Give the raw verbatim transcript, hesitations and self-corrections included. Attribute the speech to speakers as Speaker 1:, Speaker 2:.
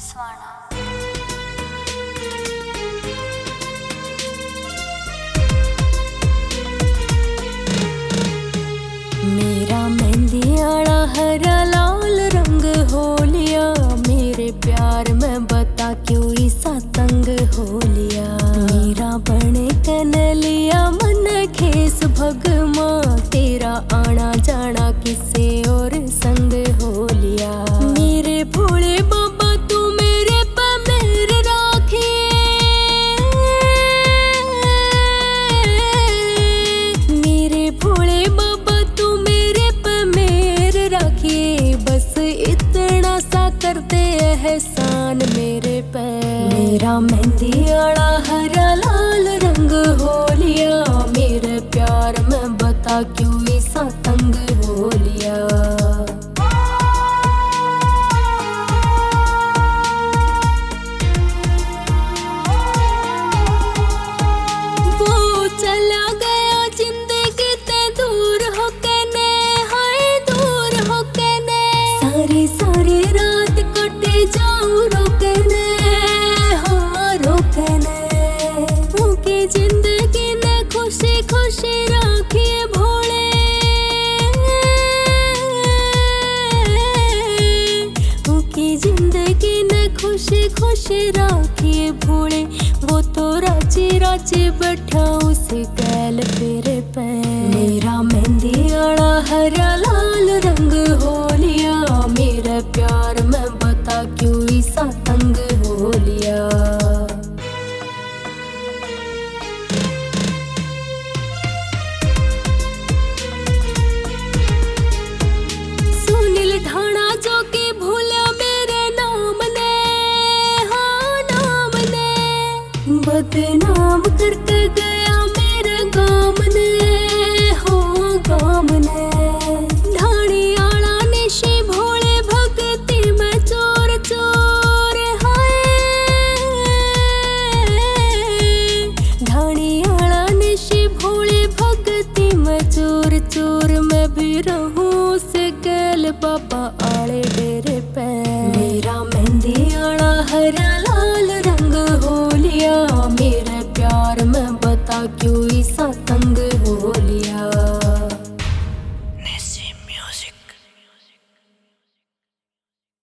Speaker 1: Sauna.
Speaker 2: मेरा मेहंदी आला हरा लाल रंग हो लिया, मेरे प्यार में बता क्यों ऐसा तंग हो लिया। मेरा बने कन लिया मन खेस भगमा, तेरा आना जाना किसे और संग हो लिया। मेरे भोले बाबा तू मेरे पे मेर राखिए, मेरे भोले बाबा तू मेरे पे मेर राखिए, बस इतना सा करते एहसान मेरे पे। मेरा मेहंदी आला हरा लाल रंग हो लिया, मेरे प्यार में बता क्यों ऐसा तंग हो लिया। वो चला गया जिंदगी ते दूर होके ने, हाय दूर होके ने, सारी सारी रात कटे जाऊं रोके ने, हाँ रोके ने। उनकी जिंदगी ने खुशी खुशी राखिए भोले, उनकी जिंदगी ने खुशी खुशी राखिए भोले। वो तो राजी राजी बैठा उसे गैल फेरे पे। मेरा मेहंदी आला हरा लाल रंग हो लिया, मेरे प्यार में बता क्यों ऐसा तंग हो लिया। सुनील ढाणा जो कि भूला मेरे नाम ने, हाँ नाम ने, बदनाम करके गया मेरे गाम ने, हो गाम ने। ढाणी आला निशी भोले भक्ति में चोर चोर, हाय ढाणी आला निशी भोले भक्ति में चोर चोर। मैं भी रहूं से गैल बाबा आले डेरे पे।